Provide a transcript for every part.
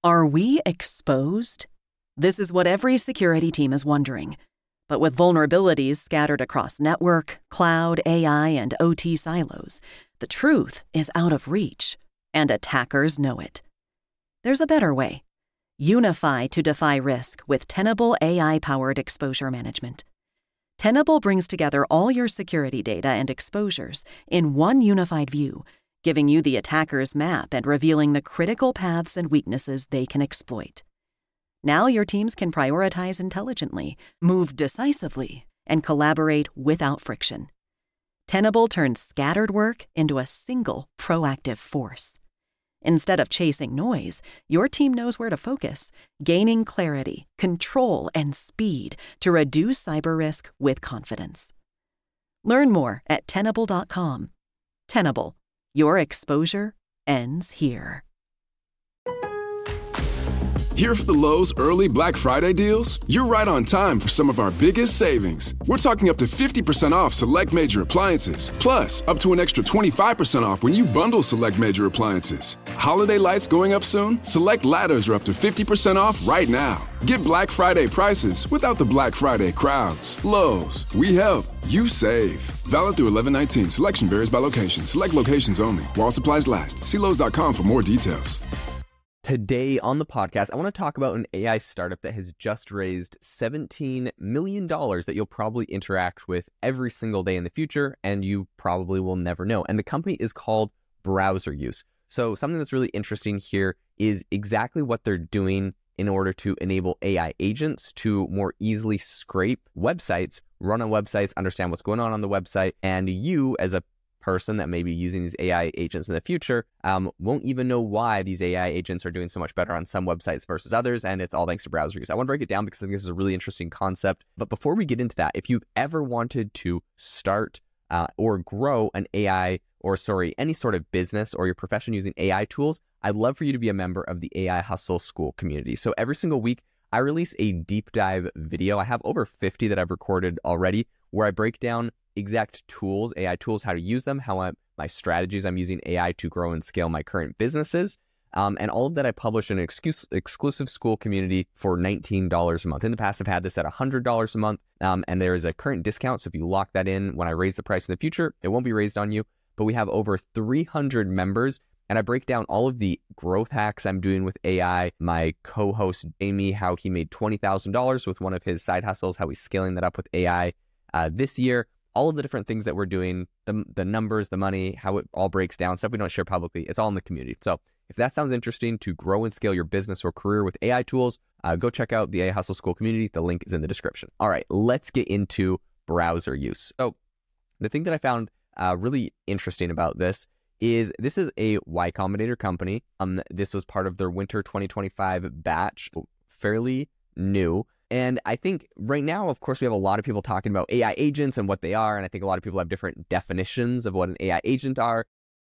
Are we exposed? This is what every security team is wondering. But with vulnerabilities scattered across network, cloud, AI, and OT silos, the truth is out of reach, and attackers know it. There's a better way. Unify to defy risk with Tenable AI-powered exposure management. Tenable brings together all your security data and exposures in one unified view, giving you the attacker's map and revealing the critical paths and weaknesses they can exploit. Now your teams can prioritize intelligently, move decisively, and collaborate without friction. Tenable turns scattered work into a single proactive force. Instead of chasing noise, your team knows where to focus, gaining clarity, control, and speed to reduce cyber risk with confidence. Learn more at Tenable.com. Tenable. Your exposure ends here. Here for the Lowe's early Black Friday deals? You're right on time for some of our biggest savings. We're talking up to 50% off select major appliances, plus up to an extra 25% off when you bundle select major appliances. Holiday lights going up soon? Select ladders are up to 50% off right now. Get Black Friday prices without the Black Friday crowds. Lowe's, we help, you save. Valid through 11/19. Selection varies by location. Select locations only. While supplies last. See Lowe's.com for more details. Today on the podcast, I want to talk about an AI startup that has just raised $17 million that you'll probably interact with every single day in the future, and you probably will never know. And the company is called Browser Use. So something that's really interesting here is exactly what they're doing in order to enable AI agents to more easily scrape websites, run on websites, understand what's going on the website, and you as a person that may be using these AI agents in the future won't even know why these AI agents are doing so much better on some websites versus others, and it's all thanks to Browser Use. I want to break it down because I think this is a really interesting concept. But before we get into that, if you've ever wanted to start or grow an AI, any sort of business or your profession using AI tools, I'd love for you to be a member of the AI Hustle School community. So every single week, I release a deep dive video. I have over 50 that I've recorded already, where I break down exact tools, AI tools, how to use them, my strategies I'm using AI to grow and scale my current businesses. And all of that I publish in an exclusive school community for $19 a month. In the past, I've had this at $100 a month, and there is a current discount. So if you lock that in when I raise the price in the future, it won't be raised on you. But we have over 300 members, and I break down all of the growth hacks I'm doing with AI. My co-host, Jamie, how he made $20,000 with one of his side hustles, how he's scaling that up with AI this year. All of the different things that we're doing, the numbers, the money, how it all breaks down, stuff we don't share publicly, it's all in the community. So if that sounds interesting to grow and scale your business or career with AI tools, go check out the AI Hustle School community. The link is in the description. All right, let's get into Browser Use. So the thing that I found really interesting about this is a Y Combinator company. This was part of their winter 2025 batch, fairly new. And I think right now, of course, we have a lot of people talking about AI agents and what they are. And I think a lot of people have different definitions of what an AI agent are.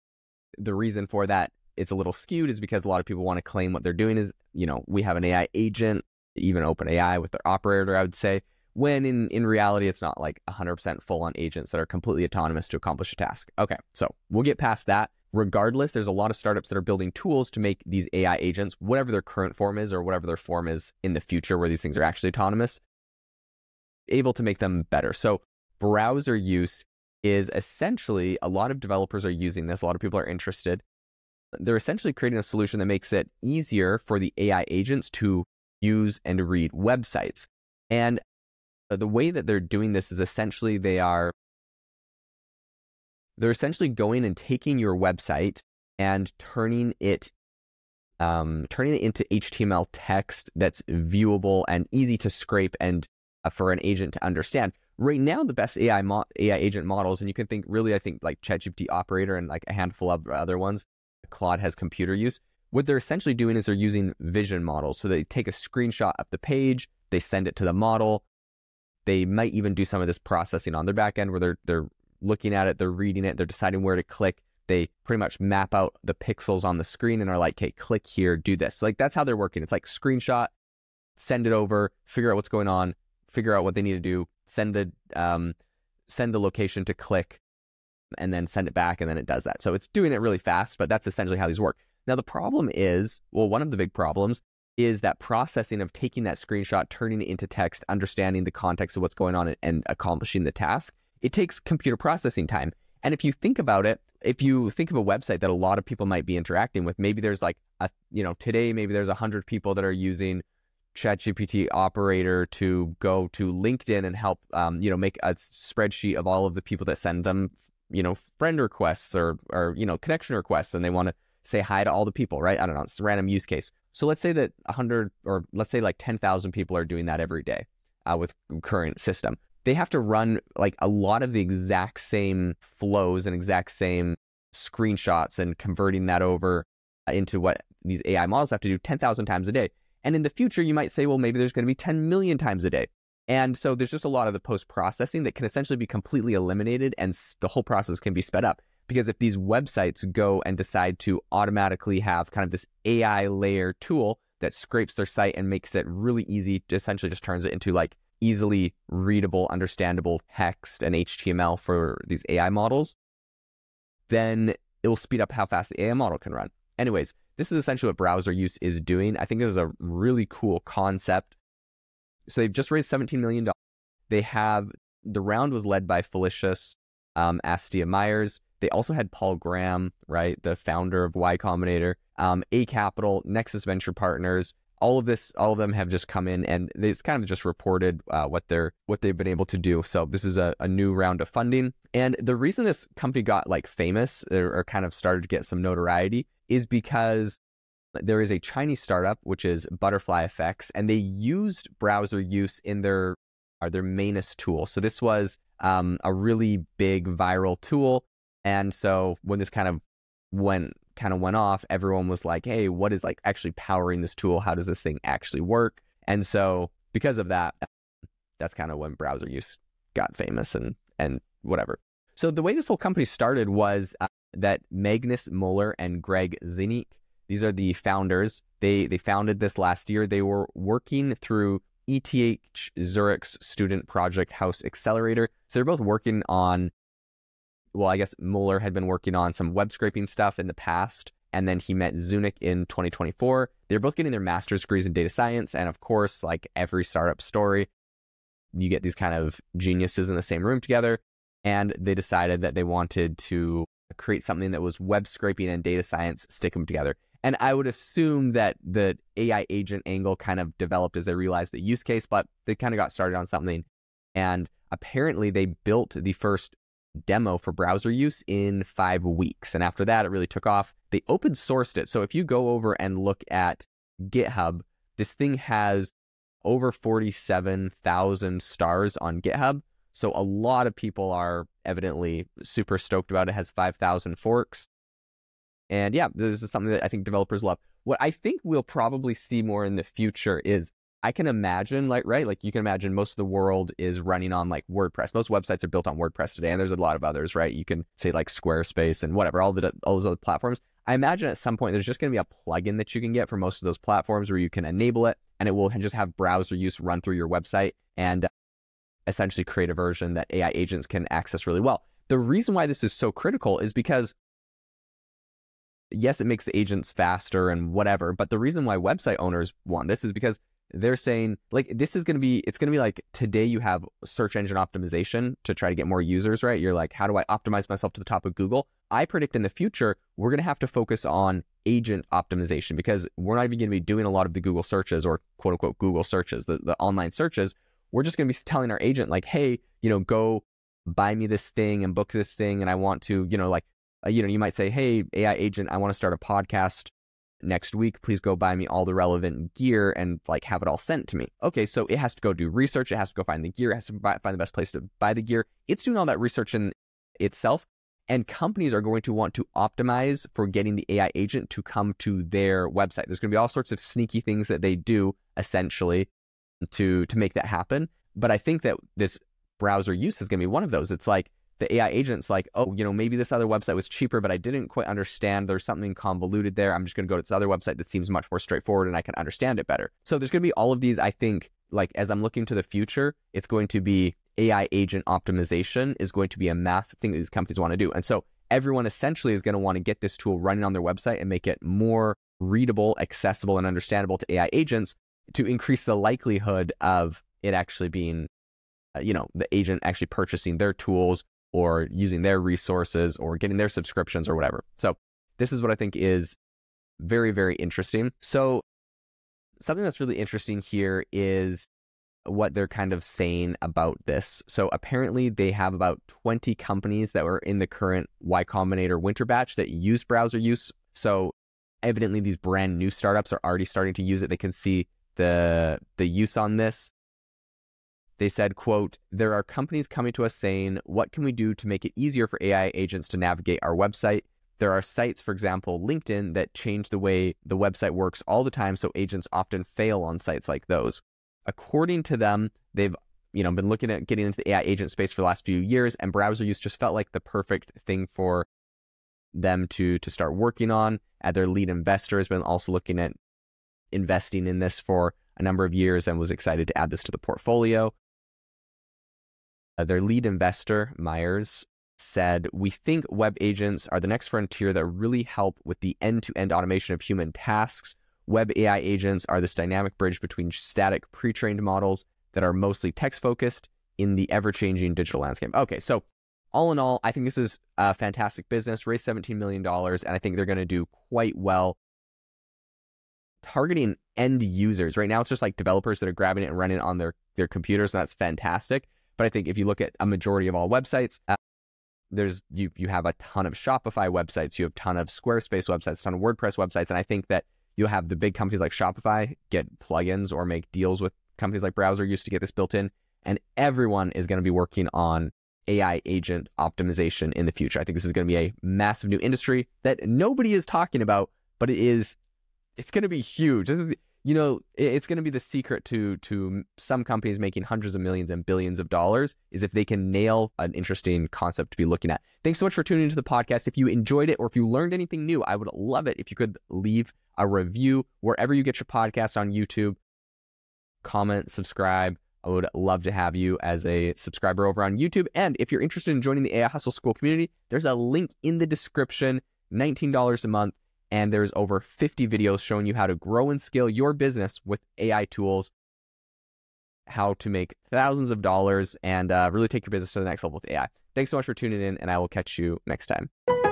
The reason for that it's a little skewed is because a lot of people want to claim what they're doing is, we have an AI agent, even OpenAI with their operator, I would say, when in reality, it's not like 100% full-on agents that are completely autonomous to accomplish a task. Okay, so we'll get past that. Regardless, there's a lot of startups that are building tools to make these AI agents, whatever their current form is or whatever their form is in the future where these things are actually autonomous, able to make them better. So Browser Use is essentially, a lot of developers are using this. A lot of people are interested. They're essentially creating a solution that makes it easier for the AI agents to use and read websites. And the way that they're doing this is essentially they're essentially going and taking your website and turning it into HTML text that's viewable and easy to scrape and for an agent to understand. Right now, the best AI agent models, and you can think really, I think like ChatGPT Operator and like a handful of other ones, Claude has computer use. What they're essentially doing is they're using vision models. So they take a screenshot of the page, they send it to the model. They might even do some of this processing on their back end where they're looking at it, they're reading it, they're deciding where to click. They pretty much map out the pixels on the screen and are like, okay, click here, do this. So like that's how they're working. It's like screenshot, send it over, figure out what's going on, figure out what they need to do, send the location to click, and then send it back, and then it does that. So it's doing it really fast, but that's essentially how these work. Now, the problem is, well, one of the big problems is that processing of taking that screenshot, turning it into text, understanding the context of what's going on and accomplishing the task. It takes computer processing time. And if you think about it, if you think of a website that a lot of people might be interacting with, maybe there's like, today, maybe there's 100 people that are using ChatGPT Operator to go to LinkedIn and help, make a spreadsheet of all of the people that send them, friend requests or connection requests, and they want to say hi to all the people, right? I don't know, it's a random use case. So let's say that 100, or let's say like 10,000 people are doing that every day with current system. They have to run like a lot of the exact same flows and exact same screenshots and converting that over into what these AI models have to do 10,000 times a day. And in the future, you might say, well, maybe there's going to be 10 million times a day. And so there's just a lot of the post-processing that can essentially be completely eliminated, and the whole process can be sped up. Because if these websites go and decide to automatically have kind of this AI layer tool that scrapes their site and makes it really easy, essentially just turns it into like easily readable, understandable text and HTML for these AI models, then it will speed up how fast the AI model can run. Anyways, this is essentially what browser use is doing. I think this is a really cool concept. So they've just raised $17 million. The round was led by Felicius Astia Myers. They also had Paul Graham, right, the founder of Y Combinator, A Capital, Nexus Venture Partners. All of them have just come in, and it's kind of just reported what they've been able to do. So this is a new round of funding. And the reason this company got like famous or kind of started to get some notoriety is because there is a Chinese startup, which is Butterfly Effects, and they used browser use in their Manus tool. So this was a really big viral tool. And so when this kind of went off, everyone was like, hey, what is like actually powering this tool? How does this thing actually work? And so because of that, that's kind of when browser use got famous and whatever. So the way this whole company started was that Magnus Muller and Greg Zinnik, these are the founders. They founded this last year. They were working through ETH Zurich's Student Project House Accelerator. So they're both working on, well, I guess Muller had been working on some web scraping stuff in the past, and then he met Zinnik in 2024. They're both getting their master's degrees in data science, and of course, like every startup story, you get these kind of geniuses in the same room together, and they decided that they wanted to create something that was web scraping and data science, stick them together. And I would assume that the AI agent angle kind of developed as they realized the use case, but they kind of got started on something. And apparently they built the first demo for browser use in 5 weeks. And after that, it really took off. They open sourced it. So if you go over and look at GitHub, this thing has over 47,000 stars on GitHub. So a lot of people are evidently super stoked about it. It has 5,000 forks. And yeah, this is something that I think developers love. What I think we'll probably see more in the future is, I can imagine, you can imagine most of the world is running on like WordPress. Most websites are built on WordPress today, and there's a lot of others, right? You can say like Squarespace and whatever, all those other platforms. I imagine at some point there's just going to be a plugin that you can get for most of those platforms where you can enable it, and it will just have browser use run through your website and essentially create a version that AI agents can access really well. The reason why this is so critical is because, yes, it makes the agents faster and whatever, but the reason why website owners want this is because they're saying, like, it's going to be like, today you have search engine optimization to try to get more users, right? You're like, how do I optimize myself to the top of Google? I predict in the future, we're going to have to focus on agent optimization, because we're not even going to be doing a lot of the Google searches, or quote unquote Google searches, the online searches. We're just going to be telling our agent like, hey, go buy me this thing and book this thing. And I want to, you might say, hey, AI agent, I want to start a podcast next week. Please go buy me all the relevant gear and like have it all sent to me. Okay, so it has to go do research. It has to go find the gear. It has to find the best place to buy the gear. It's doing all that research in itself. And companies are going to want to optimize for getting the AI agent to come to their website. There's going to be all sorts of sneaky things that they do essentially to make that happen. But I think that this browser use is going to be one of those. It's like, the AI agent's like, oh, maybe this other website was cheaper, but I didn't quite understand. There's something convoluted there. I'm just going to go to this other website that seems much more straightforward and I can understand it better. So there's going to be all of these, I think, like as I'm looking to the future, it's going to be AI agent optimization is going to be a massive thing that these companies want to do. And so everyone essentially is going to want to get this tool running on their website and make it more readable, accessible, and understandable to AI agents to increase the likelihood of it actually being, the agent actually purchasing their tools or using their resources or getting their subscriptions or whatever. So this is what I think is very, very interesting. So something that's really interesting here is what they're kind of saying about this. So apparently they have about 20 companies that were in the current Y Combinator winter batch that use browser use. So evidently these brand new startups are already starting to use it. They can see the use on this. They said, quote, "There are companies coming to us saying, what can we do to make it easier for AI agents to navigate our website? There are sites, for example, LinkedIn, that change the way the website works all the time, so agents often fail on sites like those." According to them, they've been looking at getting into the AI agent space for the last few years, and browser use just felt like the perfect thing for them to start working on. Their lead investor has been also looking at investing in this for a number of years and was excited to add this to the portfolio. Their lead investor, Myers, said, "We think web agents are the next frontier that really help with the end-to-end automation of human tasks. Web AI agents are this dynamic bridge between static pre-trained models that are mostly text-focused in the ever-changing digital landscape." Okay, so all in all, I think this is a fantastic business, raised $17 million, and I think they're going to do quite well targeting end users. Right now, it's just like developers that are grabbing it and running it on their computers, and that's fantastic. But I think if you look at a majority of all websites, you have a ton of Shopify websites, you have a ton of Squarespace websites, a ton of WordPress websites, and I think that you'll have the big companies like Shopify get plugins or make deals with companies like Browser Use to get this built in, and everyone is going to be working on AI agent optimization in the future. I think this is going to be a massive new industry that nobody is talking about, but it's going to be huge. This is, it's going to be the secret to some companies making hundreds of millions and billions of dollars is if they can nail an interesting concept to be looking at. Thanks so much for tuning into the podcast. If you enjoyed it or if you learned anything new, I would love it if you could leave a review wherever you get your podcast on YouTube. Comment, subscribe. I would love to have you as a subscriber over on YouTube. And if you're interested in joining the AI Hustle School community, there's a link in the description, $19 a month. And there's over 50 videos showing you how to grow and scale your business with AI tools, how to make thousands of dollars, and really take your business to the next level with AI. Thanks so much for tuning in, and I will catch you next time.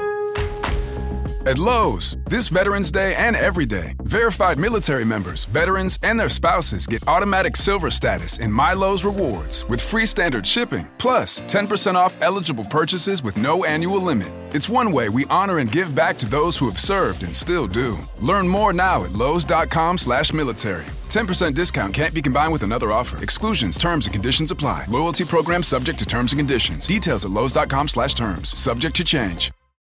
At Lowe's, this Veterans Day and every day, verified military members, veterans, and their spouses get automatic silver status in My Lowe's Rewards with free standard shipping, plus 10% off eligible purchases with no annual limit. It's one way we honor and give back to those who have served and still do. Learn more now at lowes.com/military. 10% discount can't be combined with another offer. Exclusions, terms, and conditions apply. Loyalty program subject to terms and conditions. Details at lowes.com/terms. Subject to change.